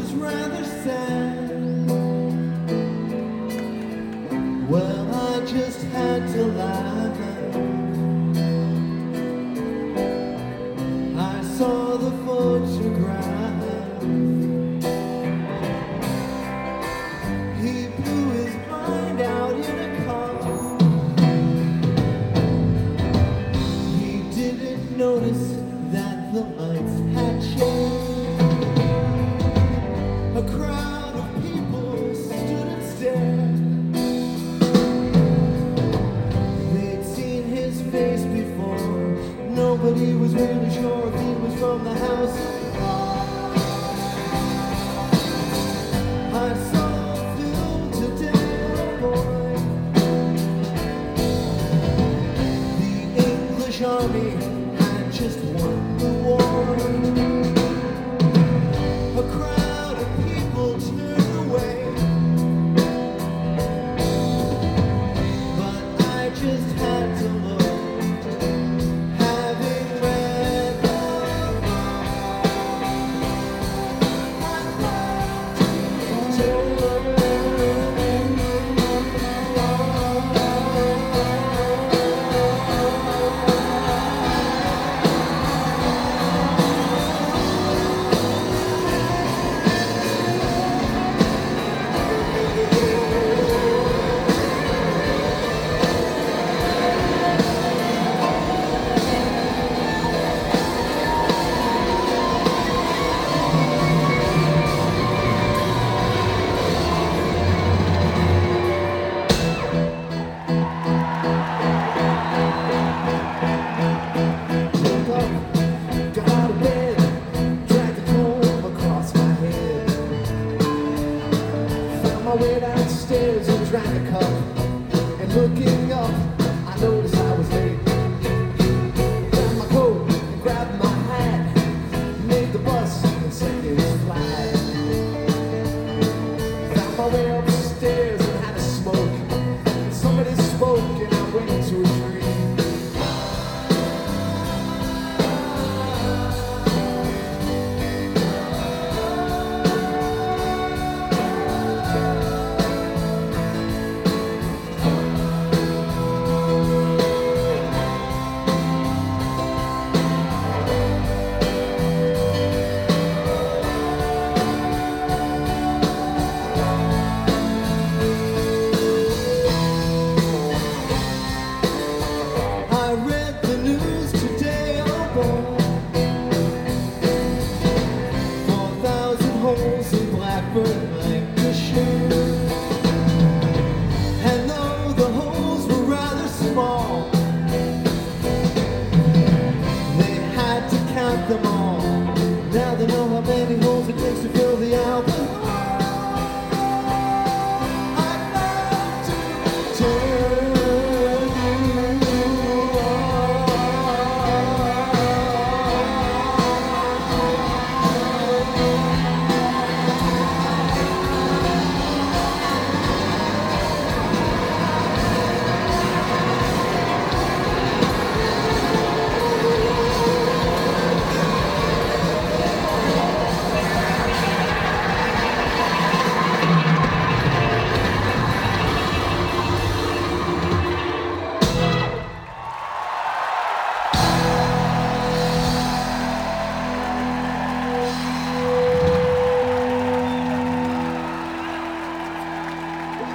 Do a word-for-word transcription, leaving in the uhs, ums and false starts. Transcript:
was rather sad. Well, I just had to laugh. I saw the photograph. He blew his mind out in a car. He didn't notice that the lights had changed. A crowd of people stood and stared. They'd seen his face before. Nobody was really sure if he was from the house of cards. I saw a film today, oh boy. The English army had just won the war. A crowd of people turned away, but I just had to look. Having read the book, I'd love to my way downstairs and drank a cup. And looking up, I noticed I was late. Grabbed my coat and grabbed my hat, made the bus in seconds flat. Found my way upstairs and had a smoke. And somebody spoke and I went into a dream. I read the news today, oh boy. Four thousand holes in Blackbird.